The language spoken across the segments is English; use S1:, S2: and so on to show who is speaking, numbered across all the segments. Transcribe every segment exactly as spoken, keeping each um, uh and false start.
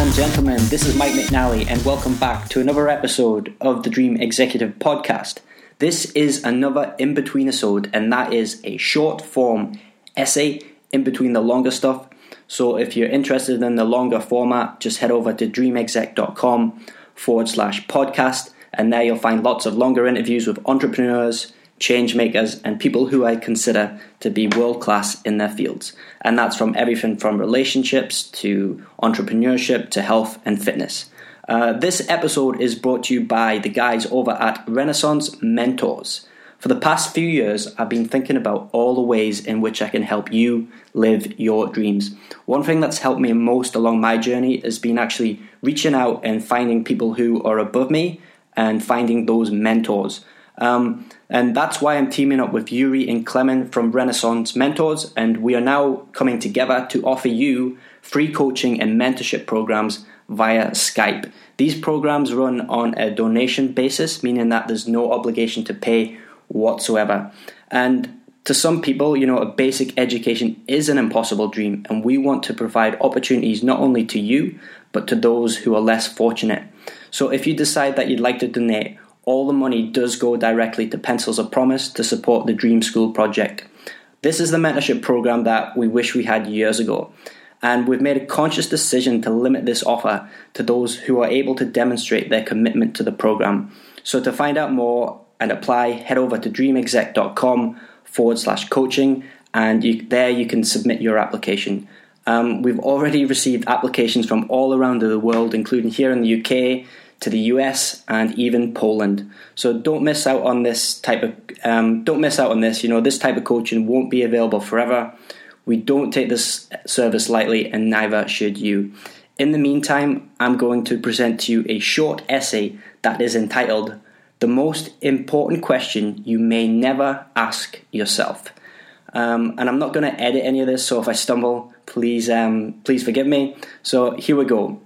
S1: and gentlemen, this is Mike McNally and welcome back to another episode of the Dream Executive Podcast. This is another in-between episode, and that is a short form essay in between the longer stuff. So if you're interested in the longer format, just head over to dreamexec.com forward slash podcast, and there you'll find lots of longer interviews with entrepreneurs, change makers, and people who I consider to be world-class in their fields. And that's from everything from relationships to entrepreneurship to health and fitness. Uh, this episode is brought to you by the guys over at Renaissance Mentors. For the past few years, I've been thinking about all the ways in which I can help you live your dreams. One thing that's helped me most along my journey has been actually reaching out and finding people who are above me and finding those mentors. Um, and that's why I'm teaming up with Yuri and Clement from Renaissance Mentors, and we are now coming together to offer you free coaching and mentorship programs via Skype. These programs run on a donation basis, meaning that there's no obligation to pay whatsoever. And to some people, you know, a basic education is an impossible dream, and we want to provide opportunities not only to you, but to those who are less fortunate. So if you decide that you'd like to donate, all the money does go directly to Pencils of Promise to support the Dream School project. This is the mentorship program that we wish we had years ago, and we've made a conscious decision to limit this offer to those who are able to demonstrate their commitment to the program. So to find out more and apply, head over to dreamexec.com forward slash coaching, and you, there you can submit your application. Um, we've already received applications from all around the world, including here in the U K, to the U S, and even Poland. So don't miss out on this type of um, don't miss out on this. You know, this type of coaching won't be available forever. We don't take this service lightly, and neither should you. In the meantime, I'm going to present to you a short essay that is entitled "The Most Important Question You May Never Ask Yourself." Um, and I'm not going to edit any of this, so if I stumble, please um, please forgive me. So here we go.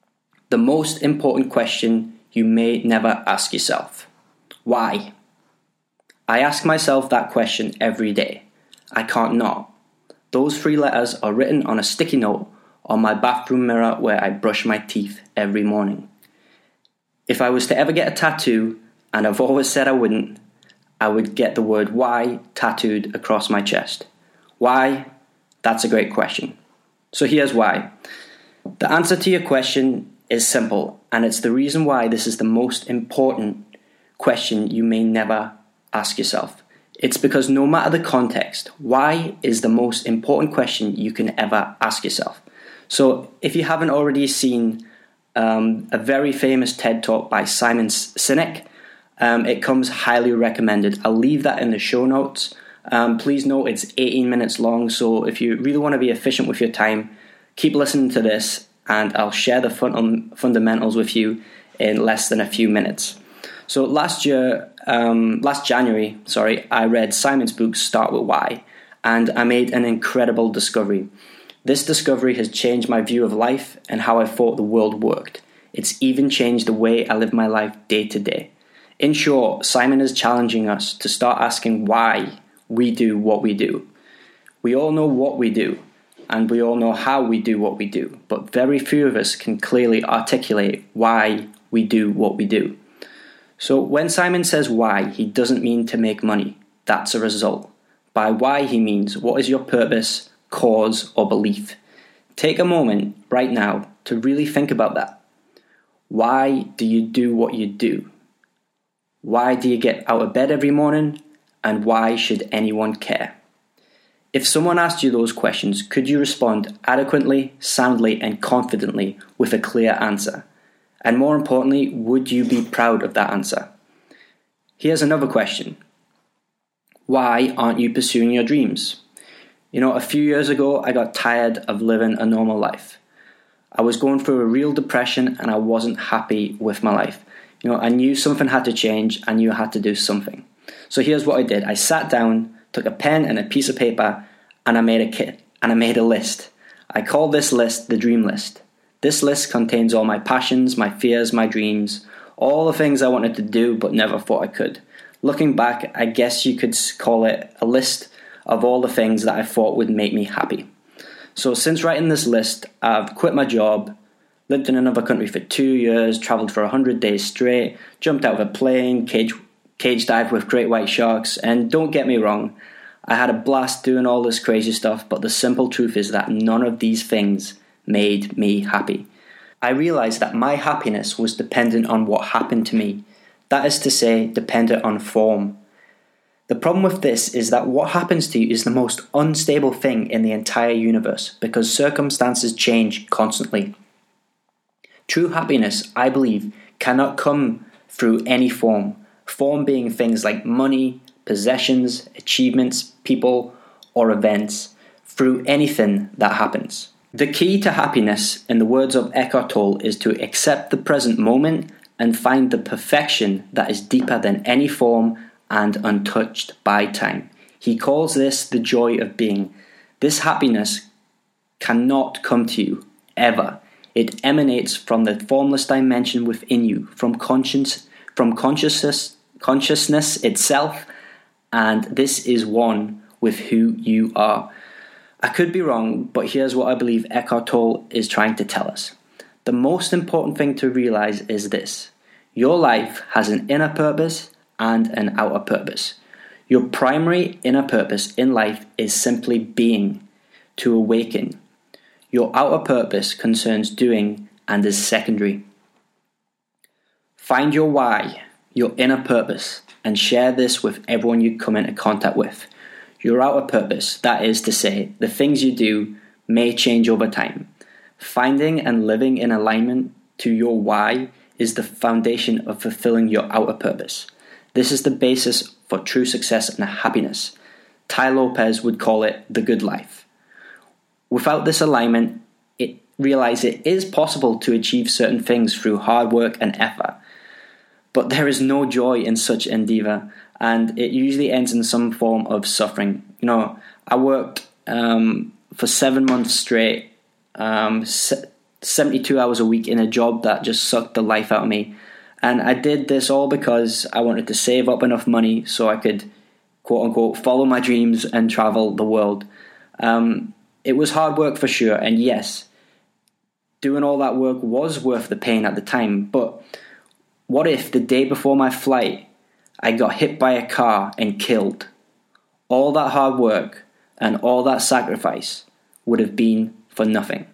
S1: The most important question you may never ask yourself. Why? I ask myself that question every day. I can't not. Those three letters are written on a sticky note on my bathroom mirror where I brush my teeth every morning. If I was to ever get a tattoo, and I've always said I wouldn't, I would get the word why tattooed across my chest. Why? That's a great question. So here's why. The answer to your question is simple, and it's the reason why this is the most important question you may never ask yourself. It's because no matter the context, why is the most important question you can ever ask yourself. So if you haven't already seen um, a very famous TED Talk by Simon Sinek, um, it comes highly recommended. I'll leave that in the show notes. Um, please note it's eighteen minutes long, so if you really want to be efficient with your time, keep listening to this, and I'll share the fun- fundamentals with you in less than a few minutes. So last year, um, last January, sorry, I read Simon's book, Start With Why, and I made an incredible discovery. This discovery has changed my view of life and how I thought the world worked. It's even changed the way I live my life day to day. In short, Simon is challenging us to start asking why we do what we do. We all know what we do, and we all know how we do what we do, but very few of us can clearly articulate why we do what we do. So when Simon says why, he doesn't mean to make money. That's a result. By why, he means what is your purpose, cause, or belief. Take a moment right now to really think about that. Why do you do what you do? Why do you get out of bed every morning? And why should anyone care? If someone asked you those questions, could you respond adequately, soundly, and confidently with a clear answer? And more importantly, would you be proud of that answer? Here's another question. Why aren't you pursuing your dreams? You know, a few years ago, I got tired of living a normal life. I was going through a real depression and I wasn't happy with my life. You know, I knew something had to change. I knew I had to do something. So here's what I did. I sat down, took a pen and a piece of paper, and I made a kit, and I made a list. I called this list the Dream List. This list contains all my passions, my fears, my dreams, all the things I wanted to do but never thought I could. Looking back, I guess you could call it a list of all the things that I thought would make me happy. So since writing this list, I've quit my job, lived in another country for two years, travelled for one hundred days straight, jumped out of a plane, cage, cage dived with great white sharks, and don't get me wrong, I had a blast doing all this crazy stuff, but the simple truth is that none of these things made me happy. I realised that my happiness was dependent on what happened to me. That is to say, dependent on form. The problem with this is that what happens to you is the most unstable thing in the entire universe because circumstances change constantly. True happiness, I believe, cannot come through any form. Form being things like money, possessions, achievements, people, or events, through anything that happens. The key to happiness, in the words of Eckhart Tolle, is to accept the present moment and find the perfection that is deeper than any form and untouched by time. He calls this the joy of being. This happiness cannot come to you, ever. It emanates from the formless dimension within you, from conscience, from consciousness, consciousness itself, and this is one with who you are. I could be wrong, but here's what I believe Eckhart Tolle is trying to tell us. The most important thing to realize is this: your life has an inner purpose and an outer purpose. Your primary inner purpose in life is simply being, to awaken. Your outer purpose concerns doing and is secondary. Find your why, your inner purpose, and share this with everyone you come into contact with. Your outer purpose, that is to say, the things you do, may change over time. Finding and living in alignment to your why is the foundation of fulfilling your outer purpose. This is the basis for true success and happiness. Tai Lopez would call it the good life. Without this alignment, it realize it is possible to achieve certain things through hard work and effort. But there is no joy in such endeavor, and it usually ends in some form of suffering. You know, I worked um, for seven months straight, um, seventy-two hours a week in a job that just sucked the life out of me. And I did this all because I wanted to save up enough money so I could, quote unquote, follow my dreams and travel the world. Um, it was hard work for sure, and yes, doing all that work was worth the pain at the time. But what if the day before my flight, I got hit by a car and killed? All that hard work and all that sacrifice would have been for nothing.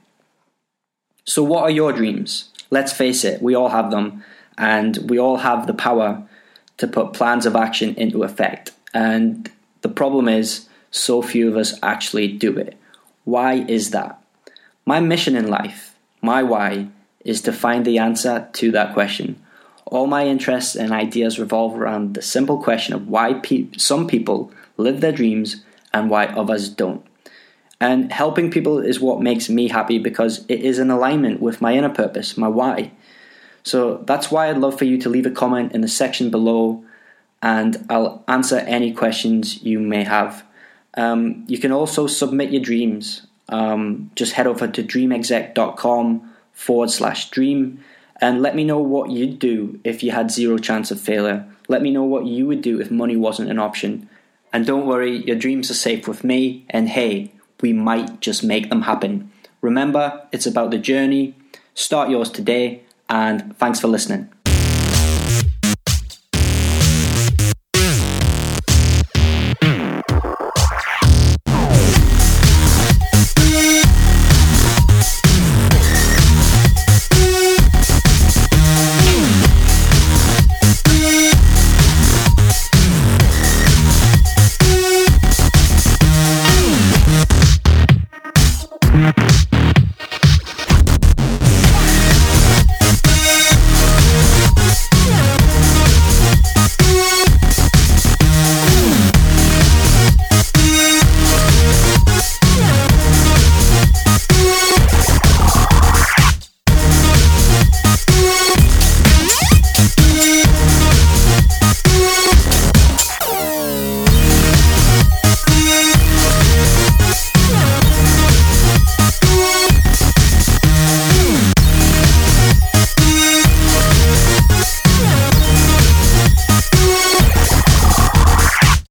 S1: So what are your dreams? Let's face it, we all have them, and we all have the power to put plans of action into effect. And the problem is, so few of us actually do it. Why is that? My mission in life, my why, is to find the answer to that question. All my interests and ideas revolve around the simple question of why pe- some people live their dreams and why others don't. And helping people is what makes me happy because it is in alignment with my inner purpose, my why. So that's why I'd love for you to leave a comment in the section below, and I'll answer any questions you may have. Um, you can also submit your dreams. Um, just head over to dreamexec.com forward slash dream. And let me know what you'd do if you had zero chance of failure. Let me know what you would do if money wasn't an option. And don't worry, your dreams are safe with me. And hey, we might just make them happen. Remember, it's about the journey. Start yours today. And thanks for listening.